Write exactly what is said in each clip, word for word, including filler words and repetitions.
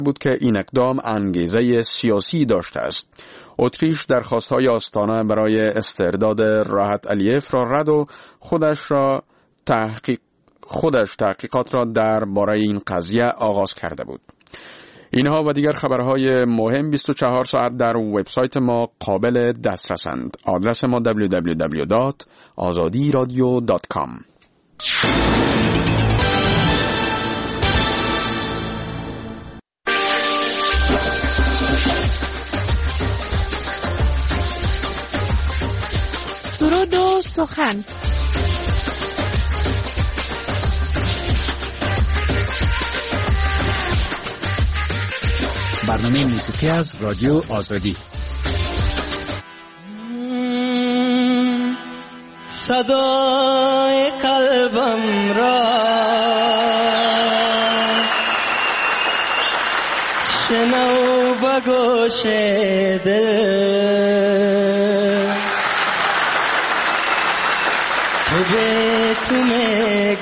بود که این اقدام انگیزه سیاسی داشته است. اتریش درخواست‌های آستانه برای استرداد راحت علیف را رد و خودش را تحقیق خودش تحقیقات را درباره این قضیه آغاز کرده بود. اینها و دیگر خبرهای مهم بیست و چهار ساعت در وبسایت ما قابل دسترسند. آدرس ما دبلیو دبلیو دبلیو دات آزادی رادیو دات کام. سرود و سخن. برنامه موسیقی از رادیو آزادی. صدای قلبم را شنو به گوش دل که به تو می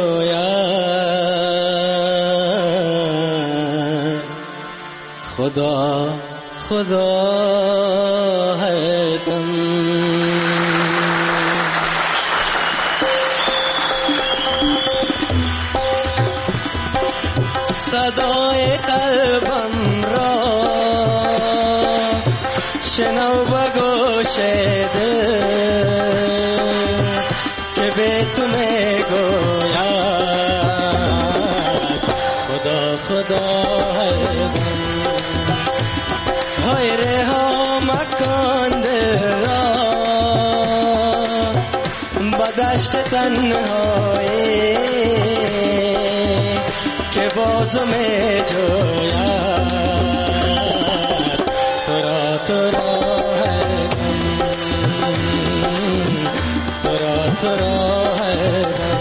گوید خدا خدا هر دم. صدای قلبم را شنو به گوش دل که به تو می گوید خدا خدا هر دم. های رها مکن دل را به دشت تنهایی که بازو می جوید تو را تو را هر دم تو را تو را هر دم.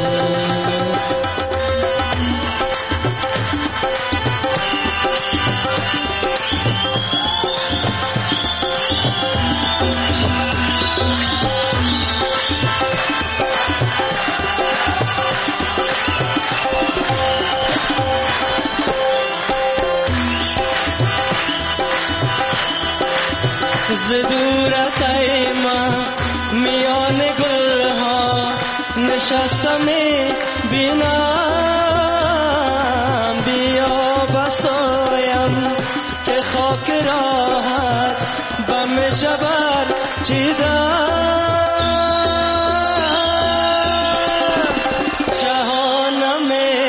ز دور خیمه میان گلها نشستم بینم بیا بسایم که خاک راحت بم جبر چیدم جهانم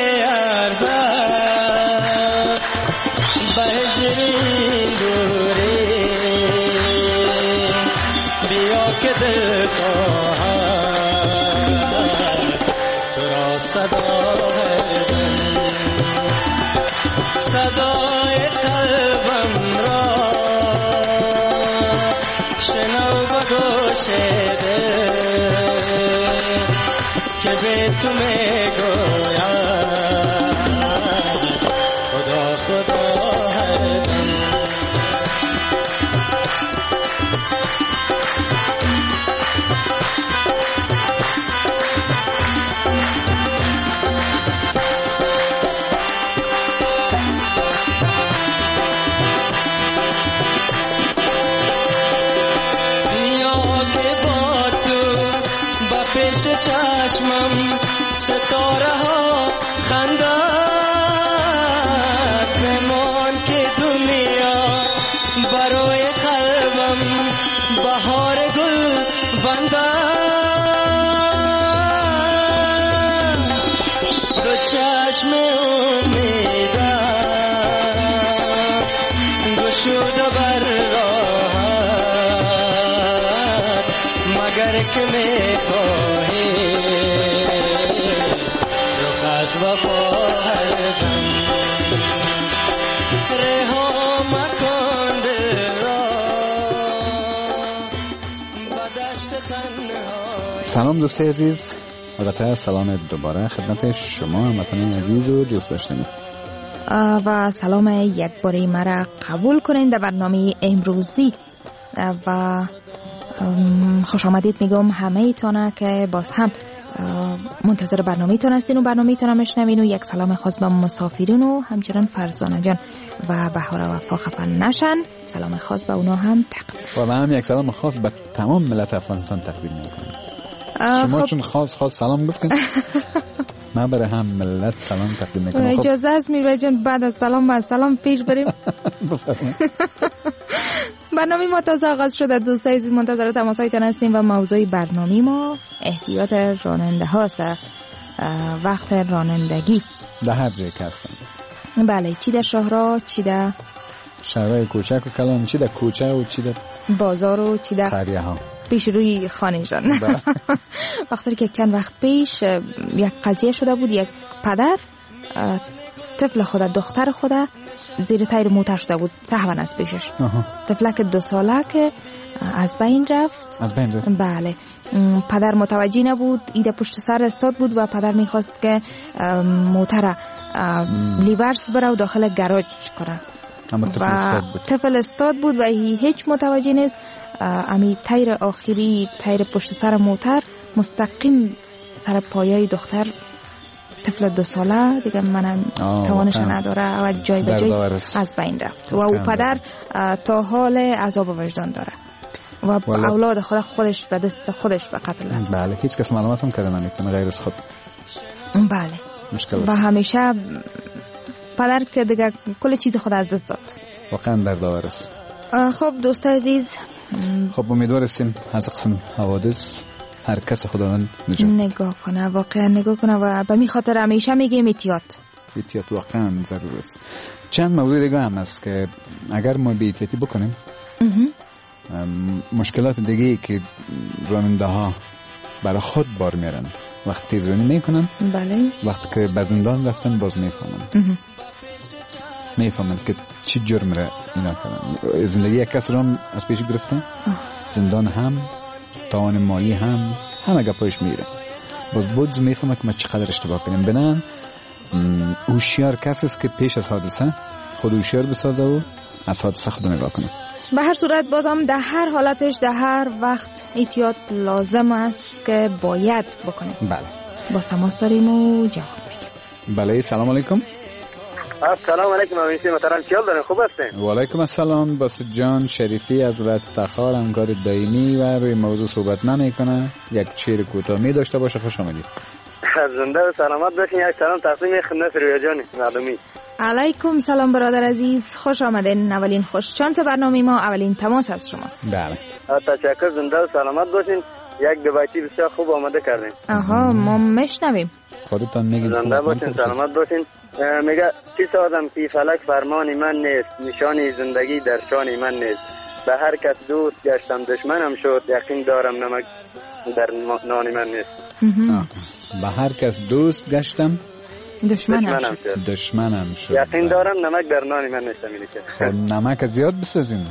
ارزد به هجرین دوری بیا که دل خواهد تو را صدا هر دم. صدای قلبم را شنو به گوش دل که به تو می گوید خدا خدا هر دم. پیش چشمم ستاره ها خندد بمان که دنیا برای قلبم بهار گل بندد دو چشم امیدم گشوده بر راحت مگر که می خواهی رخ از وفا هر دم رها مکن دل را به دشت تنهایی. سلام دوستی عزیز، البته سلام دوباره خدمت شما هموطنان عزیز و دوست داشتنی و سلام یک باری مرا قبول کنین در برنامه امروزی و خوش آمدید میگم همه ایتانه که باز هم منتظر برنامه‌تون هستین و برنامه‌تون هم میشنوین و یک سلام خاص به مسافرین و همچنان فرزانه جان و بهار و وفا خفن نشن. سلام خاص به اونا هم تقدیم. و من هم یک سلام خاص به تمام ملت افغانستان تقدیم میکنم. شما خب... چون خاص خاص سلام گفتین من برای هم ملت سلام تقدیم میکنم. اجازه است میربای جان بعد از سلام با سلام پیش بریم؟ برنامه ما تازه آغاز شده دوستای عزیز، منتظر تماسهایتان هستیم و موضوع برنامه ما احتیاط راننده هاست. وقت رانندگی در هر جای که هستن، بله، چی در شهرها، چی در شهرهای کوچک و کلان، چی در کوچه و چی در بازار و چی در قریه ها پیش روی خانه جان. وقتی که چند وقت پیش یک قضیه شده بود، یک پدر طفل خود، دختر خود زیر تایر موتر شده بود، سهوا از پیشش. طفلک دو ساله که از بین رفت. از بین رفت. بله. پدر متوجه نبود، ایده پشت سر استاد بود و پدر میخواست که موتر لیورس بره و داخل گراج کنه و طفل استاد بود و هیچ متوجه نیست. امی تایر آخری، تایر پشت سر موتر مستقیم سر پایای دختر طفل دو ساله دیگه منم توانش نداره و جای به جای از بین رفت و او پدر تا حال عذاب وجدان داره و اولاد خود خودش به دست خودش به قتل رسید. بله، هیچ کس معلومات هم کرده نمیتونه غیر از خود. بله، مشکل و همیشه پدر که دیگه کل چیز خود از دست داد. واقعا دردآور است. خب دوست عزیز، خب امیدوار هستیم از قسم حوادث هر کس خداوند نجات نگاه کنه، واقعا نگاه کنه و به می خاطر همیشه میگیم احتیاط. احتیاط واقعا ضرور است. چند موضوع دیگه هم است که اگر ما بی احتیاطی بکنیم مشکلات دیگه که راننده ها برای خود بار میارن وقت تیزرانی میکنن. بله. وقت که به زندان رفتن باز میفهمن میفهمن که چی جرم را اینا کردن. زندگی یک کس رو از پیش گرفتن، زندان هم، تاوان مالی هم، همه گپایش میره. باز بود میفهمه که ما چقدر اشتباه کنیم. بنان هوشیار کسی است که پیش از حادثه خود هوشیار بسازه و از حادثه خود نگاه کنه. به هر صورت بازم در هر حالتش در هر وقت احتیاط لازم است که باید بکنیم. بله. باز تماس داریم و جواب میگیم. بله، سلام علیکم. السلام علیکم آقای محترم، چیال دارین؟ خوب هستین؟ و علیکم السلام. باسط جان شریفی از ولایت تخار، همکار دائمی و روی موضوع صحبت نمیکنه. یک شعر کوتاه می داشته باشه. خوش آمدید. زنده و سلامت باشین. یک سلام تقدیم خدمت رویا جان معلومی. علیکم سلام برادر عزیز، خوش آمدین. اولین خوش چانس برنامه ما اولین تماس از شماست. بله. تشکر. زنده و سلامت باشین. یک دوبایتی بسیار خوب آماده کردین. آها، ما میشنویم. خودتان میگید. زنده باشین، سلامت باشین. میگه چی سازم که فلک فرمان من نیست، نشانی زندگی در شان من نیست. به هر کس دوست گشتم دشمنم شد، یقین دارم نمک در نان من نیست. به هر کس دوست گشتم دشمنم شد. دشمنم شد. یقین دارم نمک در نان من نیست. خب نمک زیاد بسازیم.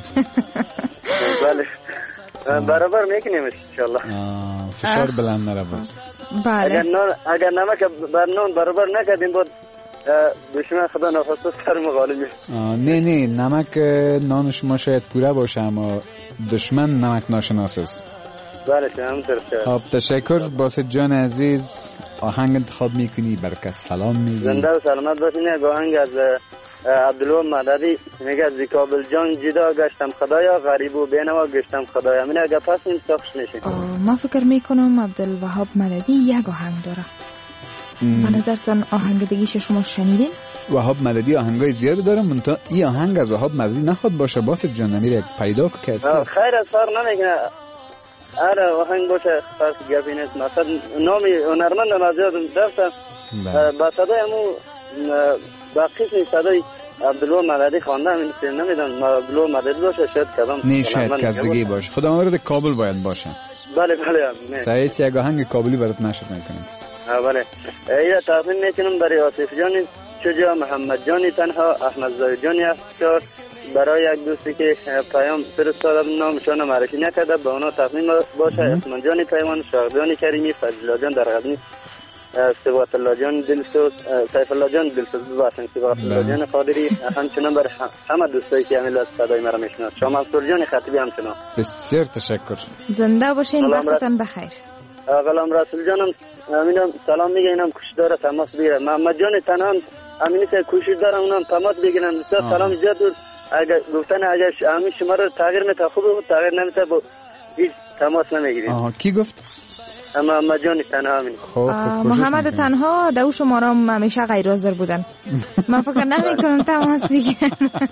بله. برابر میکنیمش انشالله. فشار بلند نره باز. بله. اگر نان اگر نمک بر نان برابر نکردیم بود دشمن خدا نخواسته سر مغالب میشه. نه نه، نمک نان شما شاید پوره باشه اما دشمن نمک ناشناس است. بله همونطور. خب تشکر باسط جان عزیز. آهنگ انتخاب میکنی برکت سلام میگی. زنده و سلامت باشین. یک آهنگ از عبدالله مددی میگه از کابل جان جدا گشتم خدایا، غریب و بینوا گشتم خدایا. من اگه پس این ساخش میشه. ما فکر میکنم عبدالوهاب مددی یک آهنگ داره. به نظرتان آهنگ دیگه شما شنیدین؟ وهاب مددی آهنگای زیاد داره، منتها این آهنگ از وهاب مددی نخواد باشه. باسط جان نمیر یک پیدا که است. خیر از فار نمیکنه. آره آهنگ باشه خاص گپی نیست. مثلا نامی هنرمند نازیاد داشتم با صدای همون با قسم صدای عبدالله مددی خوانده همین فیلم نمیدن عبدالله مددی باشه شاید کدام نه شاید کس دیگه باشه. خدا مورد کابل باید باشه. بله بله. سعیس یک آهنگ کابلی برات نشد میکنم. بله. اینا تقدیم میکنم برای آصف جان شجاع، محمد جانی تنها، احمد زاهد جانی افشار، برای یک دوستی که پیام فرستادم نامشان معرفی نکرده به اونا تقدیم باشه. اسمان جانی پیمان، شاق جانی کریمی، فضل جان در قدمی، سبات الله جان دلسوز، سیف الله جان دلسوز باشن، سبات الله جان قادری، همچنان برای همه دوستایی که امیل از صدای مرا میشناسند. شما منصور جان خطیبی همچنان. بسیار تشکر. زنده باشین، وقتتان بخیر. غلام رسول جانم امینم سلام میگه، اینم کوشش داره تماس بگیره. محمد جان تنها امینی که کوشش داره اونم تماس بگیرن. بسیار سلام زیاد بود. اگر گفتن اگر امین شما رو تغییر میته خوب بود، تغییر نمیته با هیچ تماس نمیگیریم. آها کی گفت؟ محمد جان تنها امین. خب محمد تنها دو شماره هم همیشه غیر حاضر بودن. من فکر نمیکنم تماس بگیرن.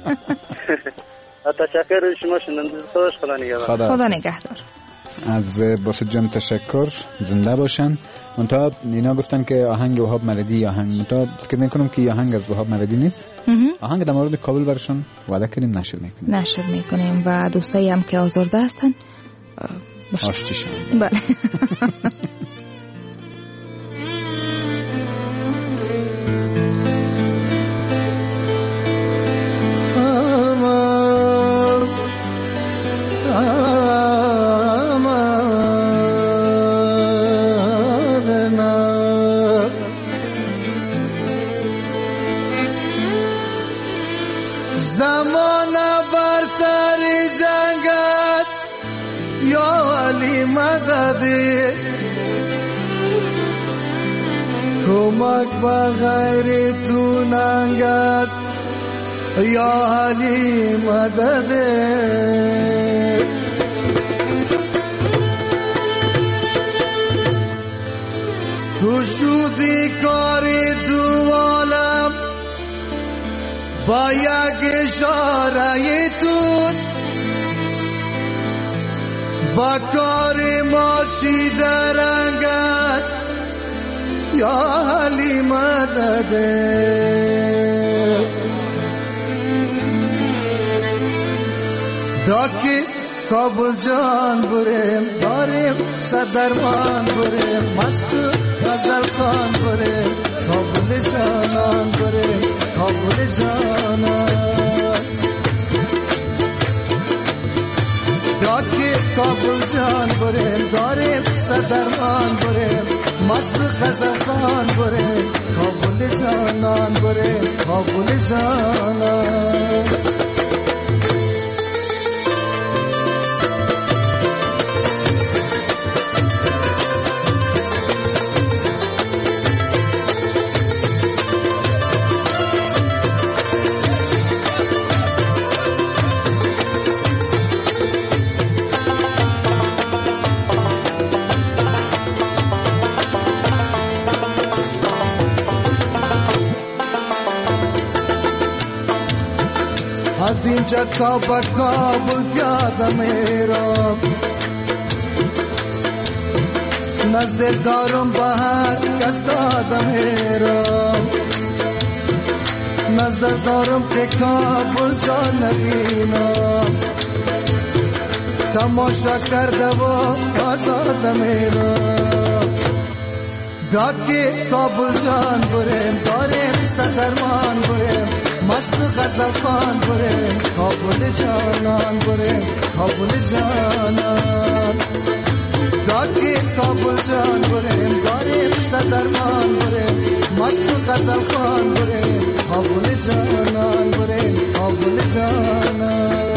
تشکر شما شنونده صداش. خدا نگهدار. خدا نگهدار. از باسط جان تشکر، زنده باشن. منتها اینا گفتن که آهنگ وهاب ملدی آهنگ، منتها فکر میکنم که آهنگ از وهاب ملدی نیست. آهنگ در مورد کابل برشون وعده کردیم نشر میکنیم نشر میکنیم و دوستایی هم که آزرده هستن آشتیشن. بله. کمک بغیر تو ننگ است یا علی مدد. تو شدی کاری دو عالم با یک اشاره توست، با کار ما چی درنگ است یا علی مدد. داکی کابل جان بریم داریم صدرمان بریم، مست غزل خان بریم کابل جانان بریم کابل جانان. داکی کابل جان بریم داریم صدرمان بریم، مست غزل خان بریم کابل جانان بریم کابل جانان. از اینجا تا به کابل یادم میرم، نزد دارم به هر کس دادم میرم، نزد دارم که کابل جان نبینم، تماشا کرده و آزاد میرم. داکی کابل جان بریم داریم سزرمان بریم، مست غزل خان بریم کابل جانان بریم کابل جانان. داکی کابل جان بریم داریم سزرمان بریم، مست غزل خان بریم کابل جانان بریم کابل جانان.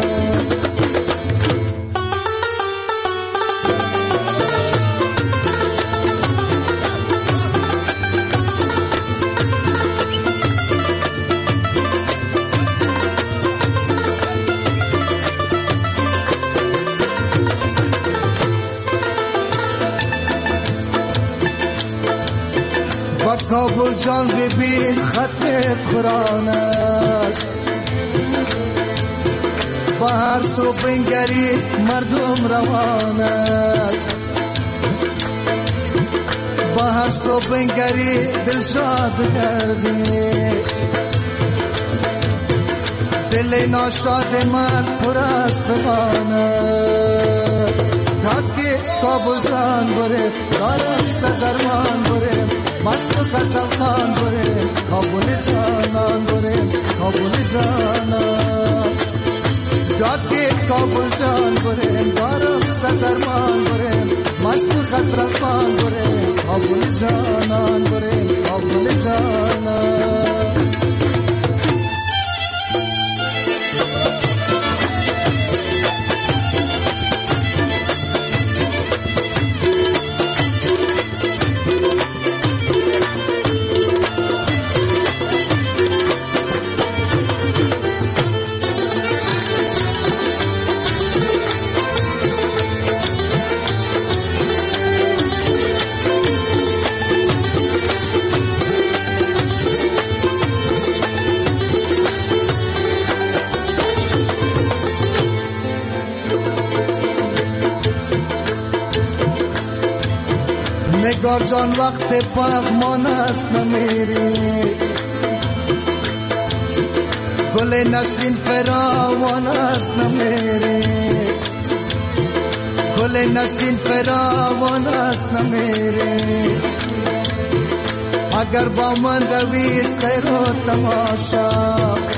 کابل جان ببین ختم قرآن است، با هر سو بنگری مردم روان است، با هر سو بنگری دل شاد کردی، دل ناشاد من پر از فغان است. تاکی کابل جان بره دارم سزرمان بره، مست غزل خان بریم کابل جانان بریم کابل جانان. داکی کابل جان بریم دارم سزرمان بریم، مست غزل خان بریم کابل جانان بریم کابل جانان. نگار جان وقت پغمان است نمیری گل نسرین فراوان است نمیری گل نسرین فراوان است نمیری اگر با من روی سیر و تماشا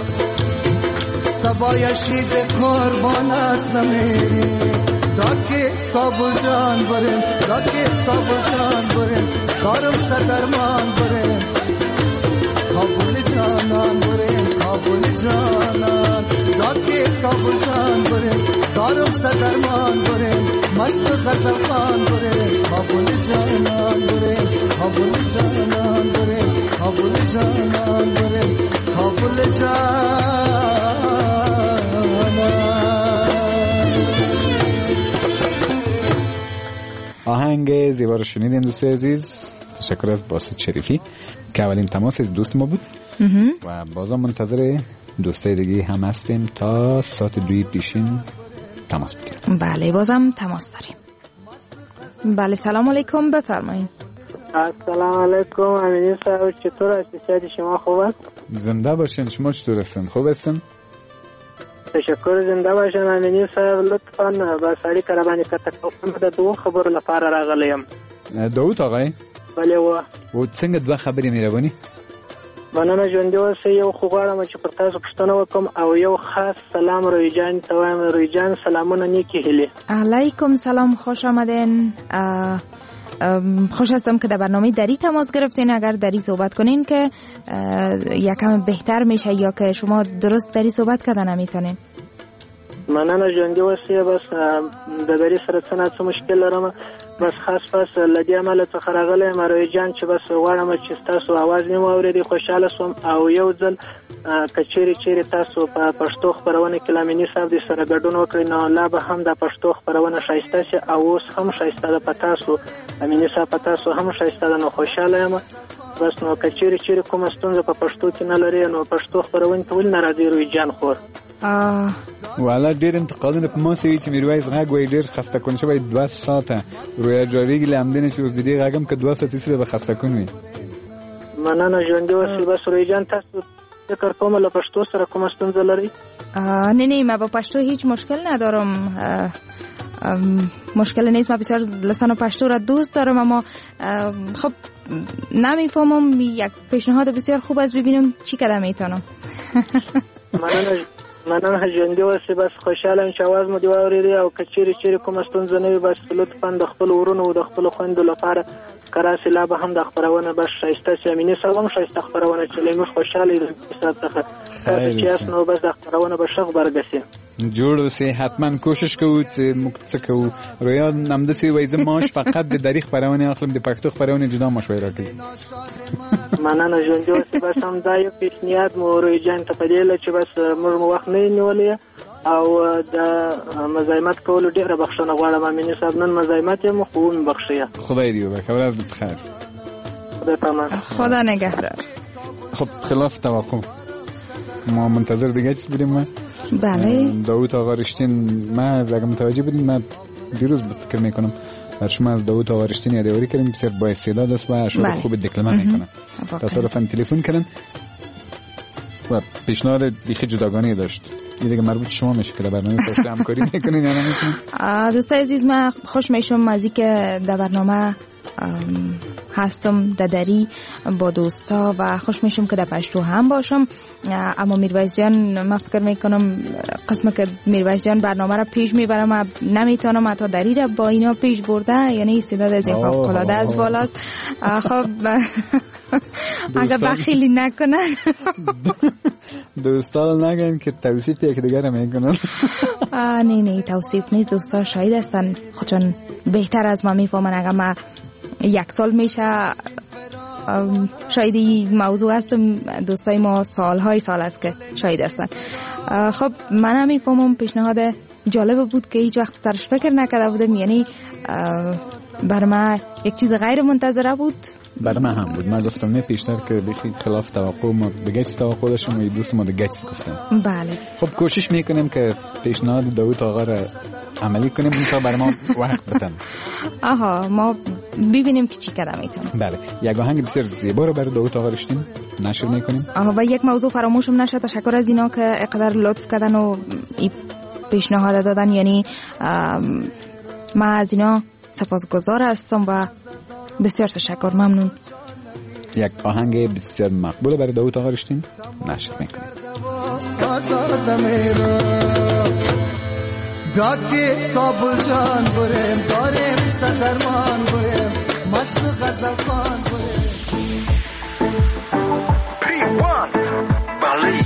سبای شید قربان است نمیری داکی کابل جان بریم داکی کابل جان بریم کارم سدرمان بریم کابل جانان بریم کابل جانان داکی کابل جان بریم کارم سدرمان بریم مست غزل خان بریم کابل جانان بریم کابل جانان بریم کابل جانان بریم کابل جانان. آهنگ زیبا رو شنیدین دوست عزیز. تشکر از باسط شریفی که اولین تماس از دوست ما بود و بازم منتظر دوستای دیگه هم هستیم تا ساعت دوی پیشین تماس بگیریم. بله بازم تماس داریم. بله سلام علیکم بفرمایید. السلام علیکم امینی صاحب چطور هستی؟ صحت شما خوب است؟ زنده باشین. شما چطور هستین؟ خوب هستین؟ تشکر زنده باشین امینی صاحب. لطفاً با سړي کره باندې کته د دوه خبرو لپاره راغلی یم. داود آقای؟ بله و. و څنګه دوه خبرې مهرباني؟ مننه ژوندي اوسئ. یو خو غواړم چې پر تاسو پوښتنه وکړم او یو خاص سلام روی جان ته وایم. روی جان سلامونه نیکی هیلې. علیکم سلام خوش آمدین. خوش هستم که در برنامه دری تماس گرفتین. اگر دری صحبت کنین که یکم بهتر میشه یا که شما درست دری صحبت کردن نمیتونین. مننه ژوندي اوسئ. بس د دری سره څه نه څه مشکل لرم. بس خاص پس لدی عمل څخه راغلی یم روی جان چې بس غواړم چې تاسو आवाज مې واورېدی خوشاله سوم او یو ځل کچېری چېری تاسو په پښتو خبرونه کې لامینی صاحب دې سره ګډون وکړئ نو لا به هم د پښتو خبرونه شایسته شي او اوس هم شایسته ده. په تاسو امینی صاحب په تاسو هم شایسته ده نو خوشاله یم. بس نو کچېری چېری کومه ستونزه په پښتو کې نه لري نو پښتو خبرونه ته ولې نه راځي روی جان خور؟ والا ډېر انتقادونه په ما سوي چې میرویس غږ وایي ډېر خسته کن شوی دوه ساعته روی جاریږي له همدې نه چې اوس د دې غږ هم که دوه ساعتې سره به خسته کن وي. مننه ژوندي اوسئ. بس روی جان تاسو فکر کوم له پښتو سره کومه ستونزه لري؟ نه نه ما با پښتو هیچ مشکل ندارم. مشکل نیست. ما بسیار لسان پشتو را دوست دارم اما خب نمیفهمم. یک پیشنهاد بسیار خوب است ببینم چی کدام میتونم. مننه مننه ژوندي اوسئ. بس خوشاله چې आवाज مو دی واورېدی او کچېری چېری کومه ستونزه نه وي بس لطفاً د خپل ورونو او د خپل خویندو لپاره کراسي لا به هم د خبرونه بس شایسته شي. امینی صاحب هم شایسته خبرونه چې موږ خوشاله یو صاحب څخه چې اس نو بس د خبرونه به شغ برګسي. جوړ اوسئ. حتما کوشش کوو چې موږ څه کوو. رویا نمدسي وایي زه ماش فقط د دری خبرونه اخلم د پښتو خبرونه جدا مشوره راکړي. مننه ژوندي اوسئ. بس هم دا یو پیشنهاد مو روی جان ته په دې چې بس موږ مو وخت نه نیولې او د مزاحمت کولو ډیره بخښنه غواړم. امینی صاحب نن مزاحمت یم خو مې بخښئ. خدای دې وبخښي. ورځ بخیر. خدا پامان. خدا نگهدار. خب خلاف توقع ما منتظر دیگه چیز بودیم. ما بله داوود آقا رشتین ما اگه متوجه بودیم من دیروز فکر میکنم بر شما از داوود آقا رشتین یادآوری کردیم. بسیار با استعداد است و اشعار خوب دکلمه میکنه. تصادفاً تلفن کردن و پیشنهاد بیخی جداگانه داشت. این دیگه مربوط شما میشه که در برنامه پشت همکاری میکنین یا نمیکنین؟ دوستای عزیز من خوش میشم از اینکه در برنامه هستم ددری با دوستا و خوش میشم که در پشتو هم باشم. اما میرویس جان من فکر میکنم قسمه که میرویس جان برنامه را پیش میبرم و نمیتونم حتی دری را با اینا پیش برده. یعنی استعداد از این فوق العاده از بالاست. خب اگر بخیلی نکنن دوستان نگن که توصیف یک دیگر میکنن. نه نه توصیف نیست. دوستا شاید هستن خودشون بهتر از ما میفهمن. اگر ما یک سال میشه شاید این موضوع هستم دوستای ما سالهای سال است که شاید هستن. خب من هم میفهمم پیشنهاد جالب بود که هیچ وقت سرش فکر نکرده بودم. یعنی بر ما یک چیز غیر منتظره بود. برای من هم بود. من گفتم نه پیشتر که بخی خلاف توقع ما بگیست توقع داشتم و دوست ما دگیست گفتم. بله خب کوشش میکنیم که پیشنهاد داوود آقا را عملی کنیم تا برای ما وقت بتن. آها ما ببینیم که چی کار میتونیم. بله، یک آهنگ بسیار زیبا رو برای داوود آقا رشتین نشر میکنیم. و یک موضوع فراموشم نشه، تشکر از اینا که اقدر لطف کردن و پیشنهاد دادن، یعنی ما از اینا سپاسگزار هستم و بسیار تشکر، ممنون. یک آهنگ بسیار مقبول برای داوود آقا رشتین نشر میکنیم. داکی کابل جان بریم داریم سزرمان بریم مست غزل خان بریم پی وان Bali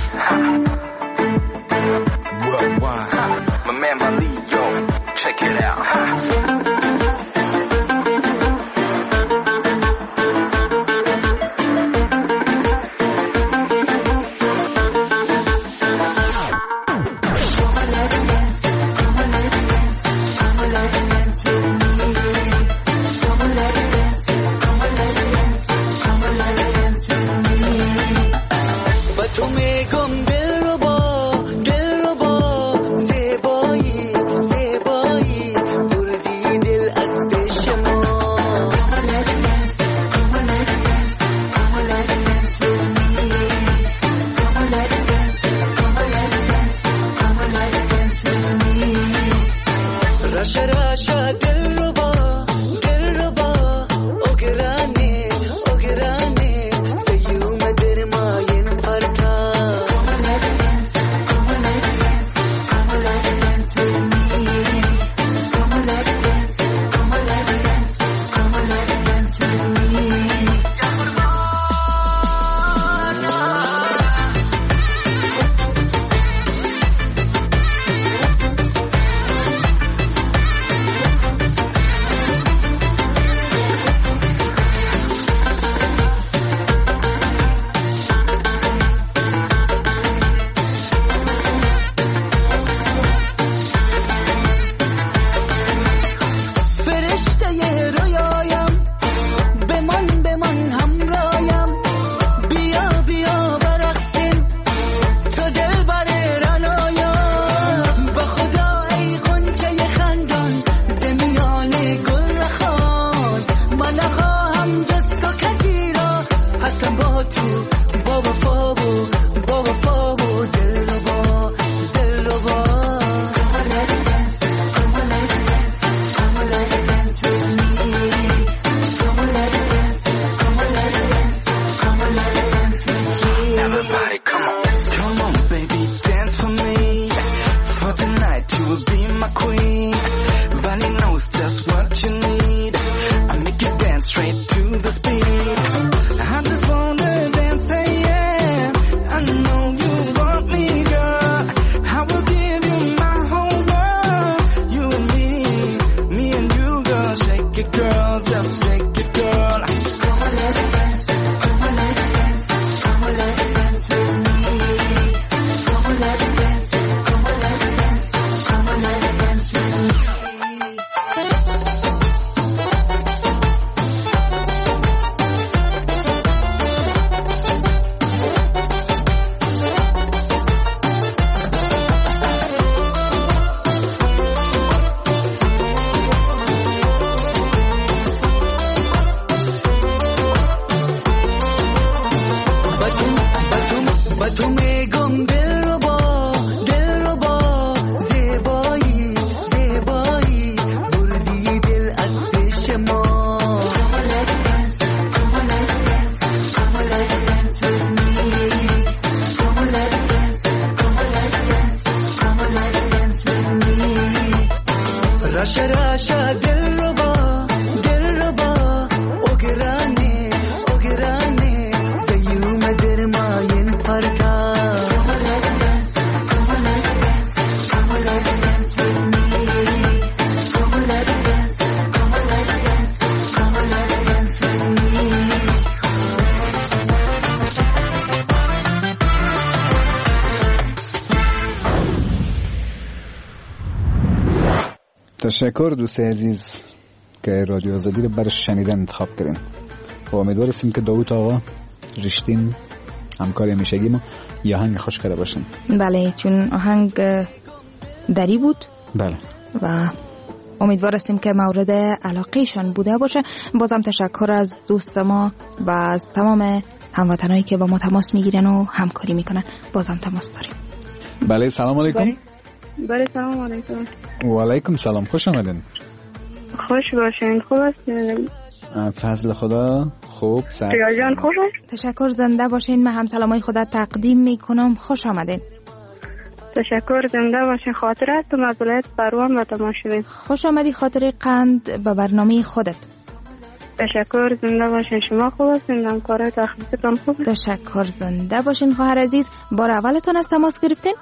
worldwide my man Bali yo check it out تشکر دوست عزیز که رادیو آزادی رو برای شنیدن انتخاب کردین و امیدوار هستیم که داوود آقا رشتین همکار همیشگی ما یه آهنگ خوش کرده باشن. بله، چون آهنگ دری بود. بله. و امیدوار هستیم که مورد علاقهشان بوده باشه. بازم تشکر از دوست ما و از تمام هموطنایی که با ما تماس میگیرن و همکاری میکنن. بازم تماس داریم. بله سلام علیکم. بله سلام علیکم. و علیکم سلام، خوش آمدین. خوش باشین. خوب هستین؟ فضل خدا. خوب سر جان خوب است. تشکر، زنده باشین. من هم سلامای خدا تقدیم میکنم. خوش آمدین. تشکر، زنده باشین. خاطرات تو مزولت پروان و تماشوین. خوش آمدی خاطر قند به برنامه خودت. تشکر، زنده باشین. شما خوب هستین؟ همکارای تخصیصتون خوب است؟ تشکر، زنده باشین. خواهر عزیز، بار اولتون از تماس گرفتین؟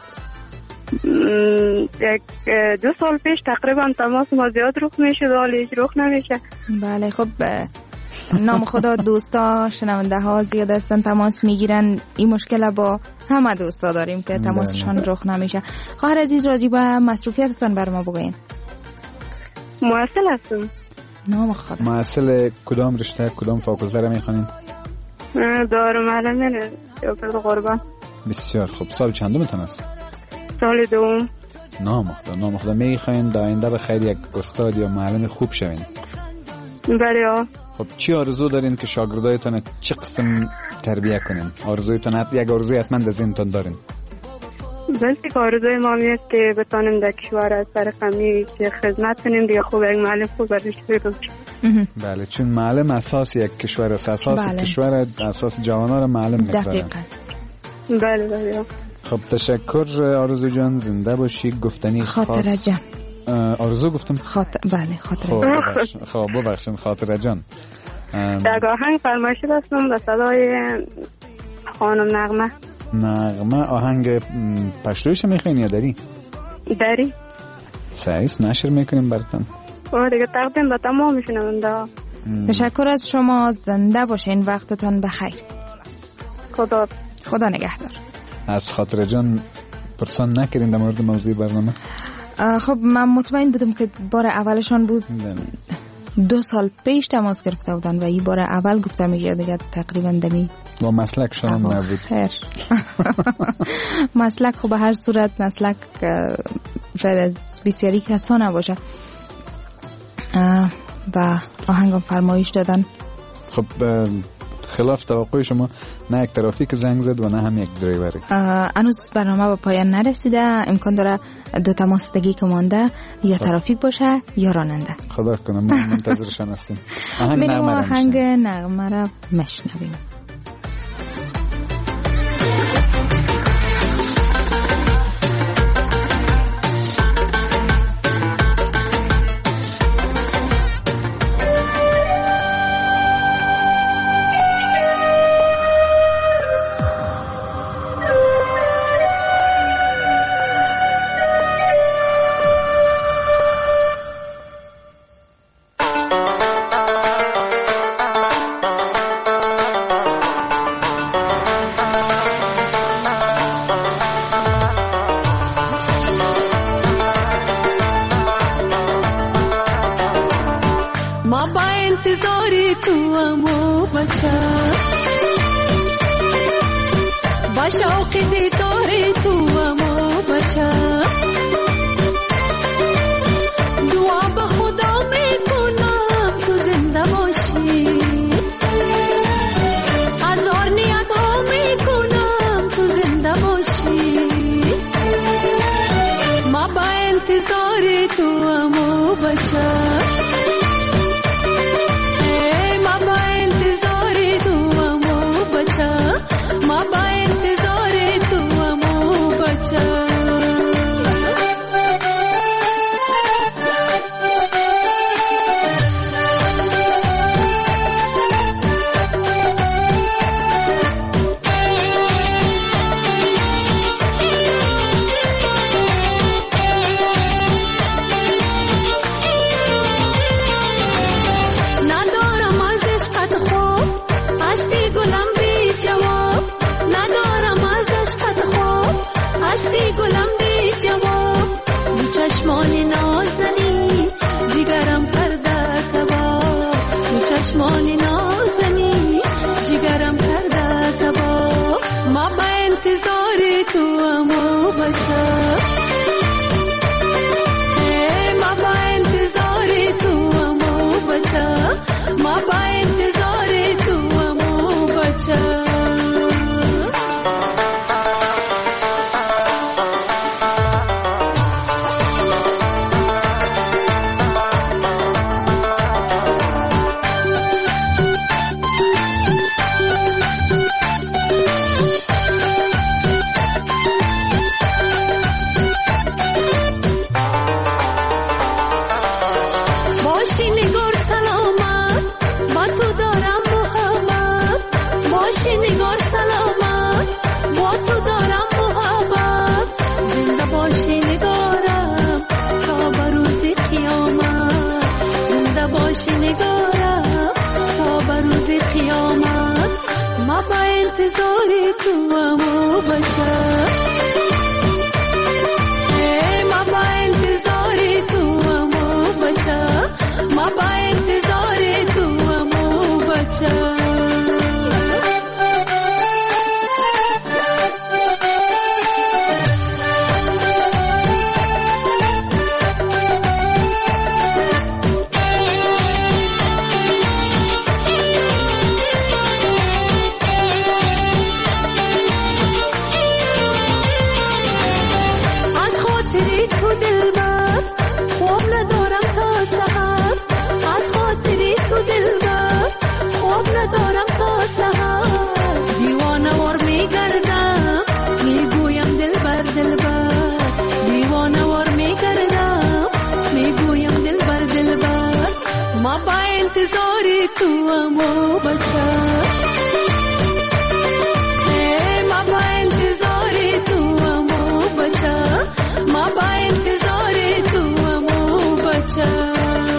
یک دو سال پیش تقریبا تماس ما زیاد رخ میشه ولی هیچ رخ نمیشه. بله خب نام خدا دوستا شنونده ها زیاد هستن تماس میگیرن. این مشکل با همه دوستا داریم که تماسشان رخ نمیشه. خواهر عزیز راجی با مصروفیتتون بر ما بگوین. محصل هستم. نام خدا. محصل کدام رشته کدام فاکولته را میخوانید؟ دارالمعلمین قربان. بسیار خوب. سال چندمتون است؟ سال دوم. نام خدا. نام خدا میخواین در آینده به خیر یک استاد یا معلم خوب شوین؟ بله. خب چی آرزو دارین که شاگردایتون چه قسم تربیت کنین؟ آرزویتون حتی یک آرزوی حتما در ذهنتون دارین؟ بلکه آرزوی ما میاد که بتانیم در کشور از طریق همی که خدمت کنیم دیگه خوب یک معلم خوب بردش بگم. بله، چون معلم اساس یک کشور است. اساس بله. کشور اساس جوانان را معلم میگذارن. دقیقاً. بله بله. خب تشکر آرزو جان، زنده باشی. گفتنی خاطره جان. آرزو گفتم خاطر. بله خاطره. خب ببخشید خاطره جان. در آهنگ فرمایشی دستم به صدای خانم نغمه. نغمه آهنگ پشتویش میخوین یا داری؟ داری. سعیس نشر میکنیم براتون. او دیگه تقدیم به تمام شنونده. تشکر از شما، زنده باشین. وقتتون بخیر. خدا خدا نگهدار. از خاطر جان پرسان نکردین در مورد موضوع برنامه؟ خب من مطمئن بودم که بار اولشان بود. دو سال پیش تماس گرفته بودن و این بار اول گفتم میگه دیگه تقریبا دمی با مسلک شما نبود. خیر. مسلک خب به هر صورت مسلک شاید از بسیاری کسا نباشه و آهنگم فرمایش دادن. خب خلاف توقع شما نه یک ترافیک زنگ زد و نه هم یک دریوری. هنوز برنامه به پایان نرسیده. امکان داره دو تماس دیگه که مانده یا ترافیک باشه یا راننده. خدا کنه ما منتظرشان هستیم. آهنگ نغمه را آهنگ نغمه را مشنویم. انتظار تو امو بچه ما با انتظار تو امو بچه ما با انتظار تو امو بچه انتظاری تو امو بچه ما با انتظاری تو امو بچه ما با انتظاری تو امو بچه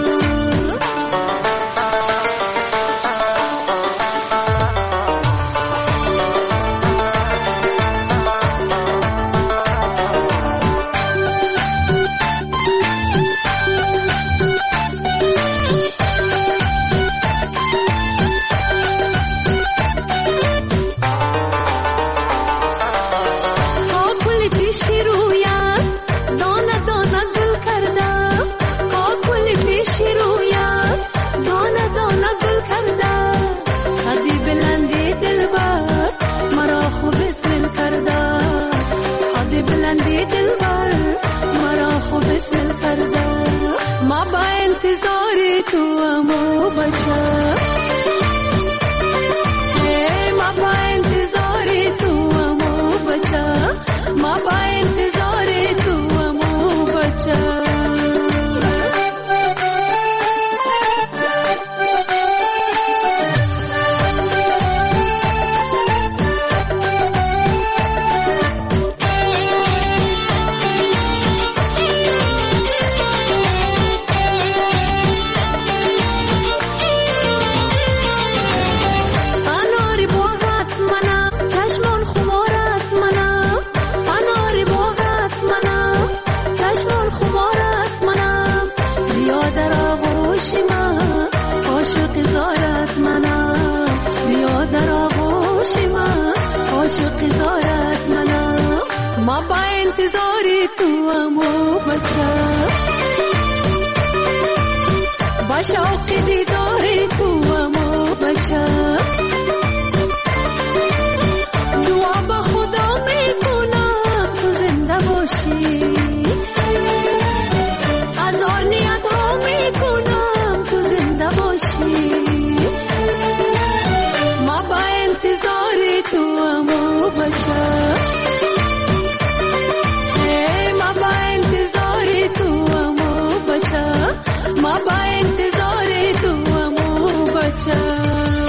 شوق دیدار تو امو بچه دعا با خدا میکنم تو زنده باشی هزار نیت ها میکنم تو زنده باشی ما با انتظار تو امو بچه ما با انتظار تو امو بچه ما با انتظار تو امو بچه.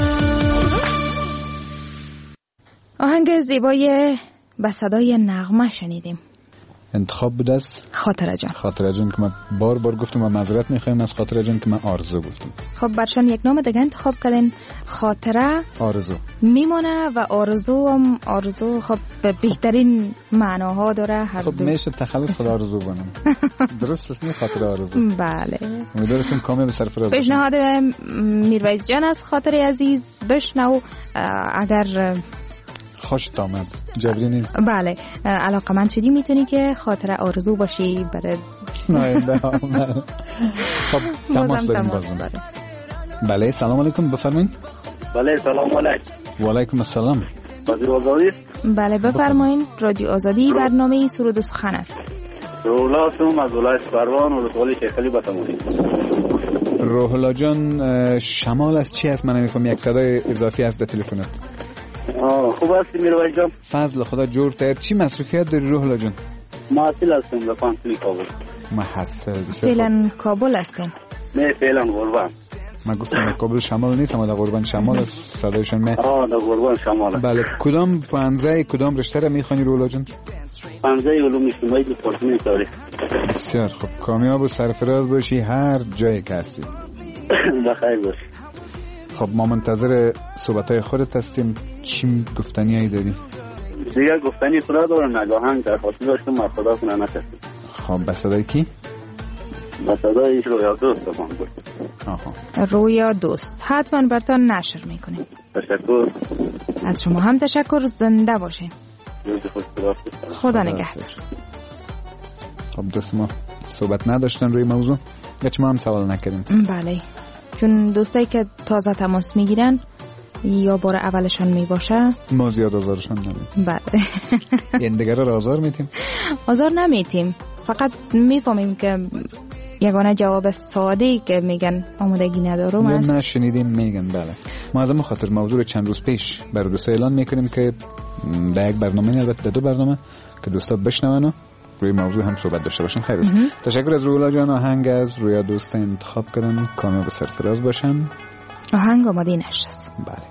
آهنگ زیبای با صدای نغمه شنیدیم. انتخاب بود از خاطره جان. خاطره جان که من بار بار گفتم و معذرت میخوایم از خاطره جان که من آرزو گفتم. خب برشان یک نام دیگه انتخاب کردین. خاطره آرزو میمونه و آرزو هم آرزو خب بهترین معناها داره هر خب دو. میشه تخلص خود آرزو بانم. درست است. خاطره آرزو. بله. امیدوارم کامل به سرفراز باشه. پیشنهاد میرویس جان از خاطره عزیز بشنو اگر خوش آمد جبری نیست. بله علاقمند شدی میتونی که خاطره آرزو باشی برای ناینده خب تماس داریم بازم. بله سلام علیکم بفرمایید. بله سلام علیکم. و علیکم السلام. رادیو آزادی. بله بفرمایید. رادیو آزادی برنامه سرود و سخن است. روح الله سوم از ولایت پروان و رسولی شیخ علی بتمونی. روح الله جان شمال از چی است؟ من نمیفهم یک صدای اضافی است در تلفنت. آه خوب هستی میرویس جان؟ فضل خدا جور تایر. چی مصروفیت داری روح الله جان؟ محصل هستم در پانسیلی کابل. محصل فعلا کابل هستن؟ نه فعلا قربان. من گفتم کابل شمال نیست اما در قربان شمال است صدایشون می. آه در قربان شمال. بله کدام پانزه کدام رشته را میخوانی روح الله جان؟ پانزه علوم اجتماعی دپارتمان تاریخ. بسیار خوب کامیاب و سرفراز باشی هر جایی که هستی. بخیر باشی. خب ما منتظر صحبت‌های خودت هستیم. چی گفتنی داری؟ دیگه گفتنی خدا دارم، نگاهنگ درخواستی داشتم مرخدا کنه نکردم. خب به صدای کی؟ به صدای رویا دوست بخوام بود. آها رویا دوست حتما براتون نشر میکنیم. تشکر. از شما هم تشکر. زنده باشین. خدا نگهدار. خب دوست ما صحبت نداشتن روی موضوع، گرچه ما هم سوال نکردیم. بله، چون دوستایی که تازه تماس میگیرن یا بار اولشان میباشه ما زیاد آزارشان نمیدیم. بله. یعنی دیگه را آزار میتیم؟ آزار نمیتیم، فقط میفهمیم که یگانه جواب ساده‌ای که میگن آمادگی ندارم است. ما شنیدیم میگن. بله، ما از همون خاطر موضوع چند روز پیش برای دوستا اعلان میکنیم که در یک برنامه، البته دو برنامه، که دوستا بشنون و روی موضوع هم صحبت داشته باشن. خیر است. تشکر از رولا جان. آهنگ از رویا دوست انتخاب کردن، کامیاب سرفراز باشن. آهنگ آماده نشست. بله.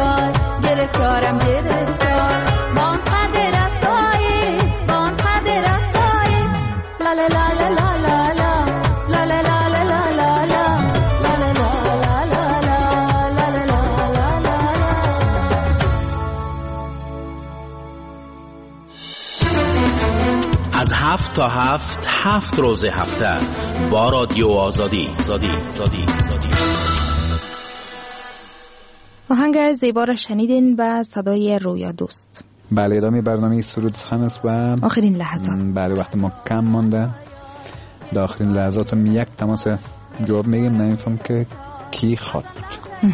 گرفتارم گرفتار با قدر از سایه با قدر هفت تا هفت هفت روز هفته با رادیو آزادی. زادی زادی زادی. آهنگ زیبا را شنیدین با صدای رویا دوست. بله، ادامه برنامه سرود سخن است و آخرین لحظات. بله، وقت ما کم مانده. در آخرین لحظات هم یک تماس جواب میگیم، نمیفهم که کی خواد بود.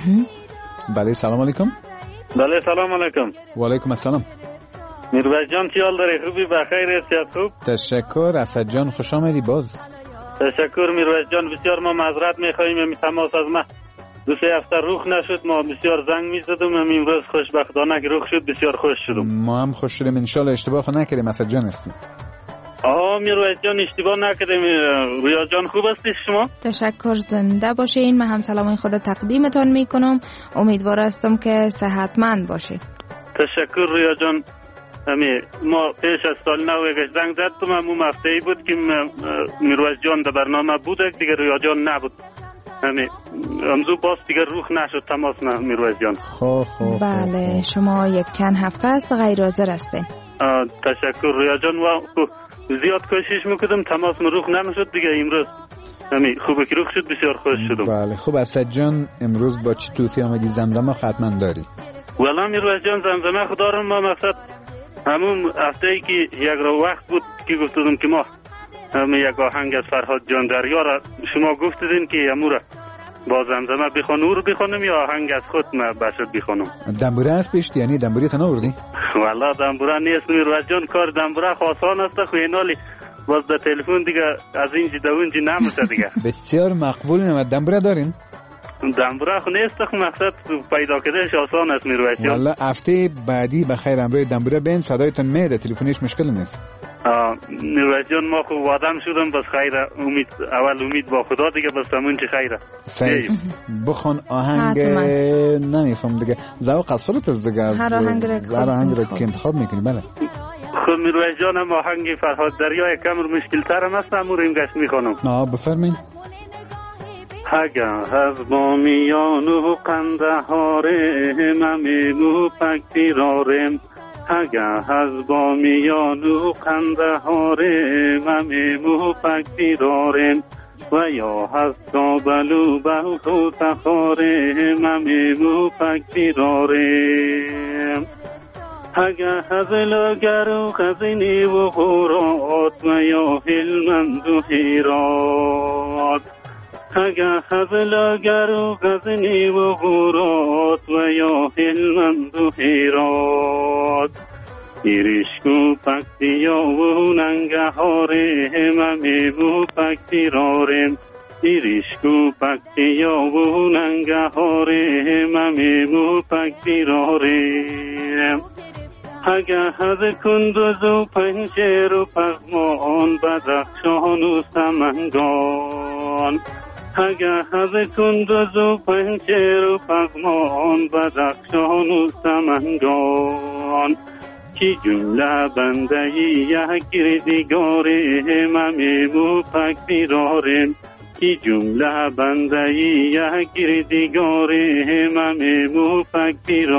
بله، سلام علیکم. بله، سلام علیکم. و علیکم السلام. میرویس جان چی حال داری؟ خوبی؟ بخیر؟ صحت خوب؟ تشکر. اسد جان خوش آمدی باز. تشکر میرویس جان. بسیار ما معذرت میخواهیم، می تماس از ما دو سه هفته روخ نشد، ما بسیار زنگ میزدم، امروز خوشبختانه که روخ شد، بسیار خوش شدم. ما هم خوش شدیم، ان شاء الله اشتباه نکردیم. اسد جان هستیم. آها میرویس جان اشتباه نکردیم. رویا جان خوب هستی شما؟ تشکر، زنده باشین. من هم سلام خود تقدیمتان میکنم، امیدوار هستم که صحتمند باشین. تشکر رویا جان. امی ما پیش از سال نو یک زنگ زدم، همون هفته ای بود که میرویس جان در برنامه بود، دیگه رویا جان نبود. امی امروز باز دیگه روخ نشد تماس نه میرویس جان. خب خب بله، شما یک چند هفته است غیر حاضر هستین. تشکر رویا جان. و زیاد کوشش میکردم تماس روخ نمیشد، دیگه امروز امی خوبه که روخ شد، بسیار خوش شدم. بله خب. اسد جان امروز با چی توتی آمدی؟ زمزمه حتما داری؟ والا میرویس جان زمزمه خود دارم. ما مقصد همون هفته ای که یک رو وقت بود که گفتم که ما همه یک آهنگ از فرهاد جان دریا را شما گفتید که امورا با زمزمه بخوانم، او رو بخوانم یا آهنگ از خود ما باشد بخوانم؟ دنبوره است پیش، یعنی دنبوری تا نوردی؟ والا دنبوره نیست میرویس جان، کار دنبوره آسان است، خو اینالی باز در تلفن دیگه از اینجی در اونجی نمیشه دیگه. بسیار مقبول. نمید دنبوره دارین؟ دنبوره خو نیست، خو مقصد پیدا کردنش آسان است میرویس جان. والا هفته بعدی بخیر امروز دنبوره بین صدایتون میاد، تلفنش مشکل نیست. میرویس جان ما خو وعدم شدم، بس خیره، امید اول امید با خدا دیگه، بس همون چه خیره. صحیح. بخون آهنگ نمیفهم دیگه، ذوق از خودت از دیگه، هر آهنگ را که انتخاب میکنی. بله خب میرویس جان هم آهنگ فرهاد دریا کم مشکل تر هم است، امور این گشت میخوانم. آه بفرمین. اگه از با میانو قندهاره ممیمو پک پیرارم، اگه از با میانو قندهاره ممیمو پک پیرارم، و یا از کابلو بلخو تخاره ممیمو پک پیرارم، اگه از لگرو خزینی و خورات و یا هلمند و هیرات، اگه هزل گرو غزنی و غورات و یا هلمند و هیرات، ایرشکو پکتیا و ننگهاره ممیمو پکتی رارم، ایرشکو پکتیا و ننگهاره ممیمو پکتی رارم، اگه هز کندوز و پنجر و پغمان بدخشان و سمنگان، اگه هز کندوز و پنجر و پغمان بدخشان و سمنگان، کی جمله بنده یک گردگاره ممیمو پک بیرارم، کی جمله بنده یک گردگاره ممیمو پک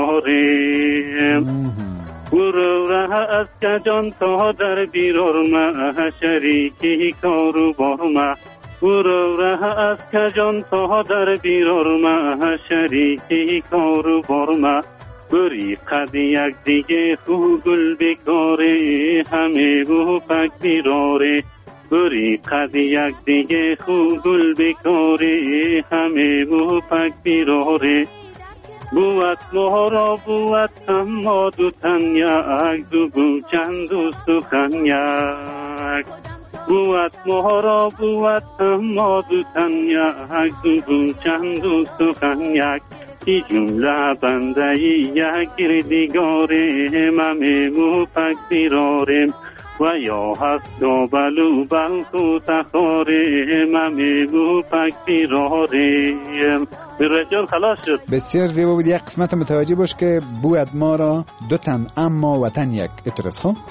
بیرارم، برو ره از کجان تا در بیرارم شریکی کارو بارم، برو ره از کجان تا در بیرارم شریکی کارو بارم، بری قد یک دیگه خو گل بکاره همه بو پک بیراره، بری قد یک دیگه خو گل بکاره همه بو پک بیراره، بوت مهارا بوت اما دو تن یک دو بو چند و سخن یک، بوت مهارا بوت اما دو تن یک دو بو چند و سخن یک، ای جمله بنده یک گردگاره ممیمو پک بیرارم، و یا هست کابلو بلخو تخاره ممیمو پک بیرارم. میرویس خلاص شد. بسیار زیبا بود. یک قسمت متوجه باش که بود ما را دو تن اما وطن یک. اترس خب؟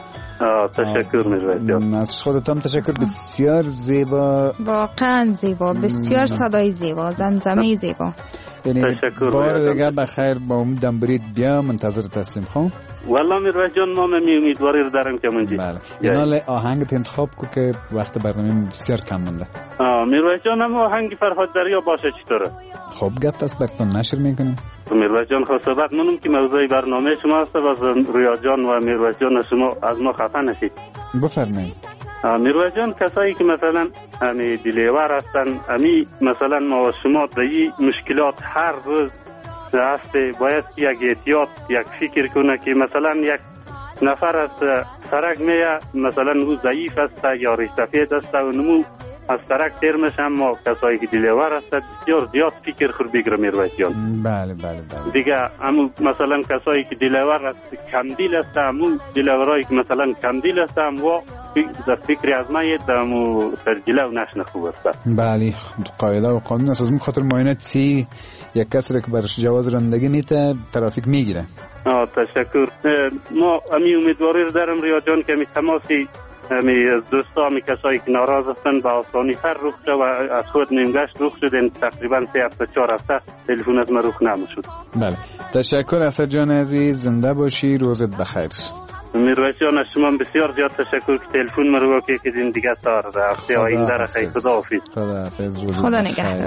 تشکر میرویس جان. از خودتم تشکر، بسیار زیبا، واقعا زیبا، بسیار صدای زیبا، زمزمه زیبا. یعنی بار دیگه بخیر با امیدم برید بیا، منتظر هستیم. خب والله میرویس جان ما می امیدواری دارم که منجی. بله. یعنی آهنگت انتخاب کو که وقت برنامه بسیار کم مونده. آ میرویس جان هم آهنگ فرهاد دریا باشه چطوره؟ خب گپ دست براتون نشر میکنیم. میرویس جان خب صحبت منم که موضوع برنامه شما است و رویا جان و میرویس جان شما از ما خفه نشید. بفرمایید. میرویس جان کسایی که مثلا همی دلیور هستن، همی مثلا ما و شما در این مشکلات هر روز هست، باید یک احتیاط یک فکر کنه که مثلا یک نفر از سرک میه مثلا او ضعیف است یا ریش سفید است و نمو از سرک تیر میشه، اما کسایی که دلیور هست بسیار زیاد فکر خور بگیره میرویس جان. بله بله بله. دیگه امو مثلا کسایی که دلیور است کمدیل است، امو دلیورایی که مثلا کمدیل است امو در فکری از ما یه دمو سرجله و نشنه خوب است. بله قاعده و قانون است. از اون خاطر معاینه سی یک کسی که برش جواز رانندگی میته ترافیک میگیره. آه تشکر. ما امی امیدواری دارم ریا جان که می تماسی می دوستا می کسایی که ناراض هستن با آسانی تر رخ شد و از خود نیمگشت رخ شد، این تقریبا سه هفته چهار هفته تلفن از ما رخ نموشد. بله تشکر اسد جان عزیز، زنده باشی، روزت بخیر. میرویس جان از شما بسیار زیاد تشکر که تلفن مرا که کردین دیگه سار هفته آینده را خیلی خدا حافظ. خدا حافظ، روزت خدا نگهدار.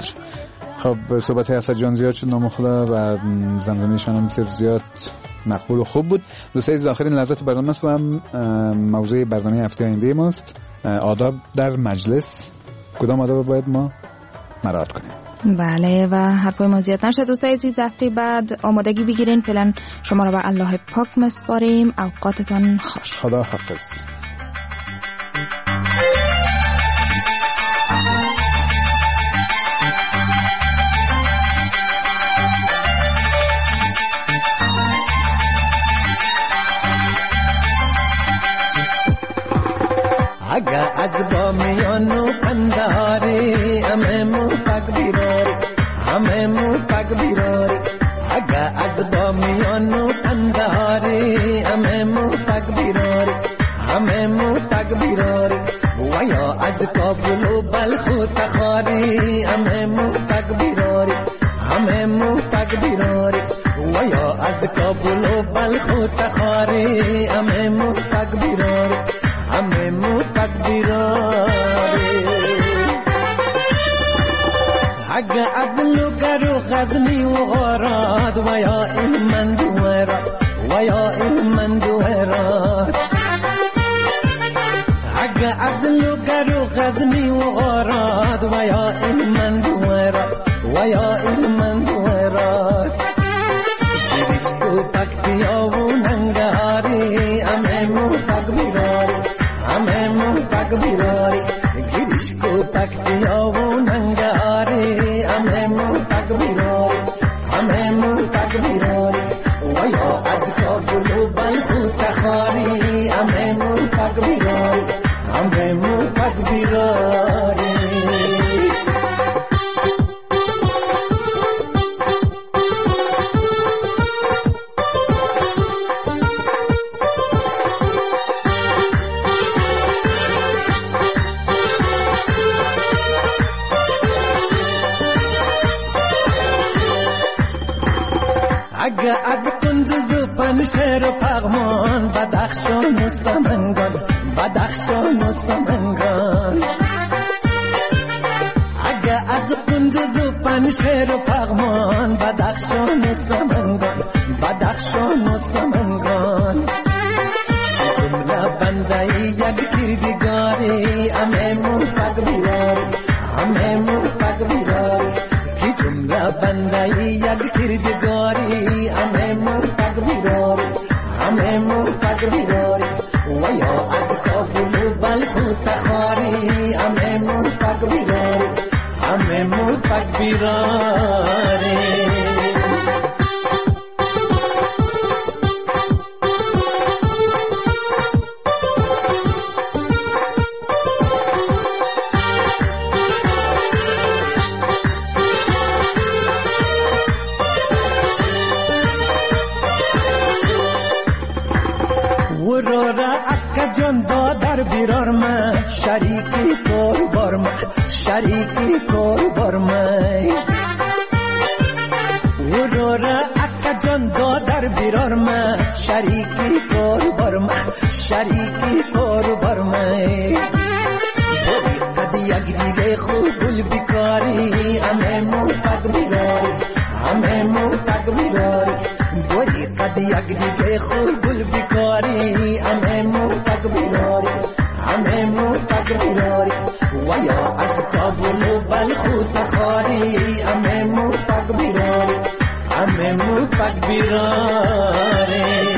خب صحبت اسد جان زیاد شد، نام خدا و زمزمه‌شان هم بسیار زیاد مقبول و خوب بود. دوستای آخرین لحظات برنامه است و هم موضوع برنامه هفته آینده ماست آداب در مجلس. کدام آداب باید ما مراعات کنیم؟ بله و حرفای ما زیاد نشه دوستای عزیز، هفته بعد آمادگی بگیرین. فعلا شما را به الله پاک مسپاریم. اوقاتتان خوش. خدا حافظ. اگه از با میانو کنداری همه مو پاک بیراری، همه مو پاک بیراری. اگه از با میانو کنداری همه مو پاک بیراری، همه مو پاک بیراری. و یا از کابل و بلخ و تخاری همه مو پاک بیراری، همه مو پاک بیراری. و یا از کابل و بلخ و تخاری همه مو پاک بیراری، همه مو پاک بیراری. اگه از لوگر و غزنی و غارات و یا علمند و هرات، و یا علمند و هرات. اگه از لوگر و غزنی و غارات و یا علمند و هرات، و یا علمند و هرات. گریش کو پاک بیا و ننگاری همه مو پاک بیراری، همه مو پاک بیراری. گریش کو پاک بیا و ننگاری همه مو پاک بیراری، همه مو پاک بیراری. و یا از کابل و بلخ و تخاری همه مو پاک بیراری، همه مو پاک بیراری. اگه از کندوز و پنشهر و پغمان، بدخشان و سمنگان، بدخشان و سمنگان. اگه از کندوز و پنشهر و پغمان، بدخشان و سمنگان، بدخشان و سمنگان. جمله بنده یک کردگاری همه مو پاک بیراری، همه مو پاک بیراری. کی جمله بنده یک کردگاری همه مو پاک بیراری، همه مو پاک بیراری. و یا از کابل و بلخ و تخاری همه مو پاک بیراری، همه مو پاک بیراری. جان دادر بیرار من شریکی کار بار من شریکی کار بار من ورورا اکا جان دادر بیرار من شریکی کار بار من شریکی کار بار من بودی قدی یک دیگه خوب گل بیکاری همه مو پاک بیراری همه مو پاک بیراری بودی قدی یک دیگه خوب گل بیکاری همه مو پاک بیراری همه مو پاک بیراری و یا از کابل و بلخو تخاری همه مو پاک بیراری همه مو پاک بیراری